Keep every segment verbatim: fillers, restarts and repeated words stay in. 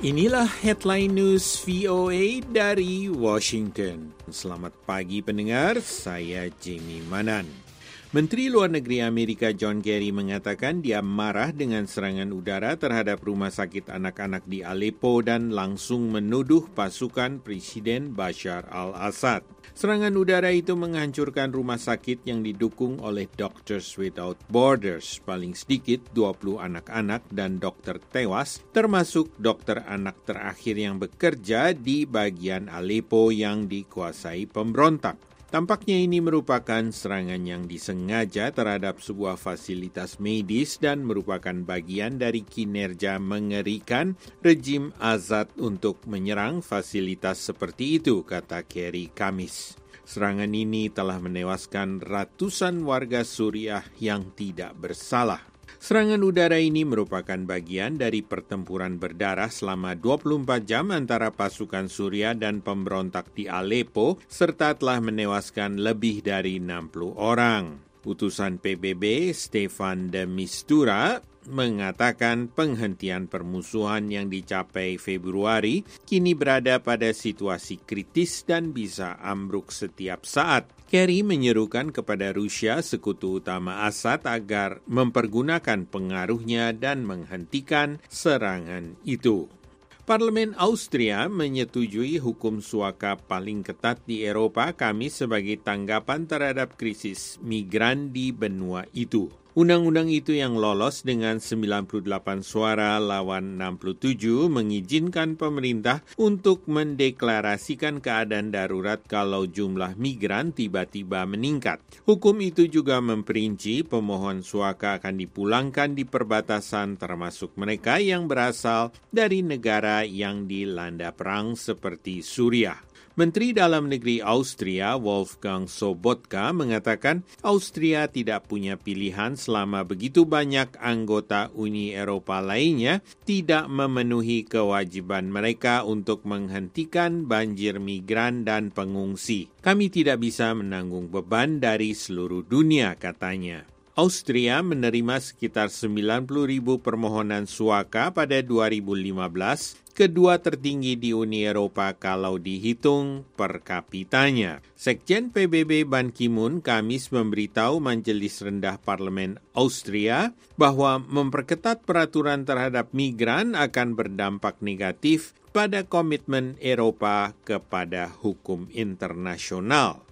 Inilah headline news V O A dari Washington. Selamat pagi pendengar, saya Jamie Manan. Menteri Luar Negeri Amerika John Kerry mengatakan dia marah dengan serangan udara terhadap rumah sakit anak-anak di Aleppo dan langsung menuduh pasukan Presiden Bashar al-Assad. Serangan udara itu menghancurkan rumah sakit yang didukung oleh Doctors Without Borders. Paling sedikit dua puluh anak-anak dan dokter tewas, termasuk dokter anak terakhir yang bekerja di bagian Aleppo yang dikuasai pemberontak. Tampaknya ini merupakan serangan yang disengaja terhadap sebuah fasilitas medis dan merupakan bagian dari kinerja mengerikan rejim Assad untuk menyerang fasilitas seperti itu, kata Kerry Kamis. Serangan ini telah menewaskan ratusan warga Suriah yang tidak bersalah. Serangan udara ini merupakan bagian dari pertempuran berdarah selama dua puluh empat jam antara pasukan Suriah dan pemberontak di Aleppo, serta telah menewaskan lebih dari enam puluh orang. Utusan P B B, Stefan de Mistura, mengatakan penghentian permusuhan yang dicapai Februari kini berada pada situasi kritis dan bisa ambruk setiap saat. Kerry menyerukan kepada Rusia, sekutu utama Assad, agar mempergunakan pengaruhnya dan menghentikan serangan itu. Parlemen Austria menyetujui hukum suaka paling ketat di Eropa Kamis sebagai tanggapan terhadap krisis migran di benua itu. Undang-undang itu yang lolos dengan sembilan puluh delapan suara lawan enam puluh tujuh mengizinkan pemerintah untuk mendeklarasikan keadaan darurat kalau jumlah migran tiba-tiba meningkat. Hukum itu juga memperinci pemohon suaka akan dipulangkan di perbatasan termasuk mereka yang berasal dari negara yang dilanda perang seperti Suriah. Menteri Dalam Negeri Austria, Wolfgang Sobotka, mengatakan Austria tidak punya pilihan selama begitu banyak anggota Uni Eropa lainnya tidak memenuhi kewajiban mereka untuk menghentikan banjir migran dan pengungsi. Kami tidak bisa menanggung beban dari seluruh dunia, katanya. Austria menerima sekitar sembilan puluh ribu permohonan suaka pada dua ribu lima belas, kedua tertinggi di Uni Eropa kalau dihitung per kapitanya. Sekjen P B B Ban Ki-moon Kamis memberitahu Majelis Rendah Parlemen Austria bahwa memperketat peraturan terhadap migran akan berdampak negatif pada komitmen Eropa kepada hukum internasional.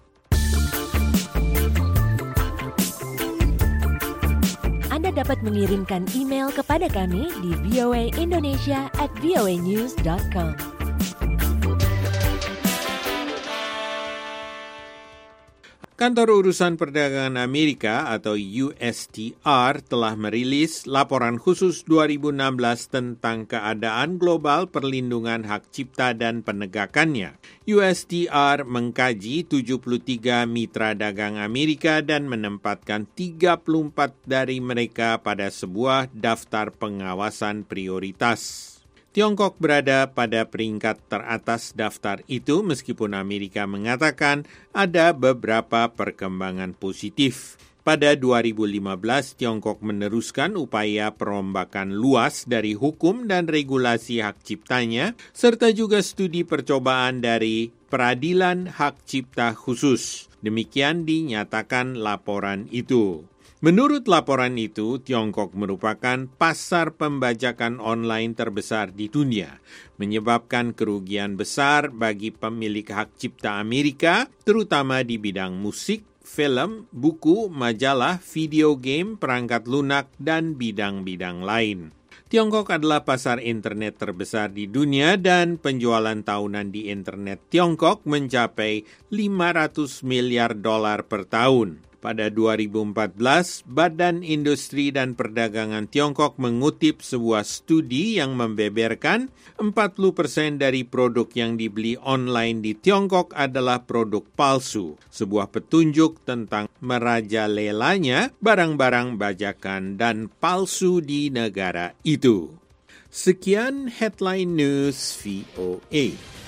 Anda dapat mengirimkan email kepada kami di voaindonesia at voanews dot com. Kantor Urusan Perdagangan Amerika atau U S T R telah merilis laporan khusus dua ribu enam belas tentang keadaan global perlindungan hak cipta dan penegakannya. U S T R mengkaji tujuh puluh tiga mitra dagang Amerika dan menempatkan tiga puluh empat dari mereka pada sebuah daftar pengawasan prioritas. Tiongkok berada pada peringkat teratas daftar itu meskipun Amerika mengatakan ada beberapa perkembangan positif. Pada dua ribu lima belas, Tiongkok meneruskan upaya perombakan luas dari hukum dan regulasi hak ciptanya, serta juga studi percobaan dari Peradilan Hak Cipta Khusus. Demikian dinyatakan laporan itu. Menurut laporan itu, Tiongkok merupakan pasar pembajakan online terbesar di dunia, menyebabkan kerugian besar bagi pemilik hak cipta Amerika, terutama di bidang musik, film, buku, majalah, video game, perangkat lunak, dan bidang-bidang lain. Tiongkok adalah pasar internet terbesar di dunia dan penjualan tahunan di internet Tiongkok mencapai lima ratus miliar dolar per tahun. Pada dua ribu empat belas, Badan Industri dan Perdagangan Tiongkok mengutip sebuah studi yang membeberkan empat puluh persen dari produk yang dibeli online di Tiongkok adalah produk palsu, sebuah petunjuk tentang merajalelanya barang-barang bajakan dan palsu di negara itu. Sekian Headline News V O A.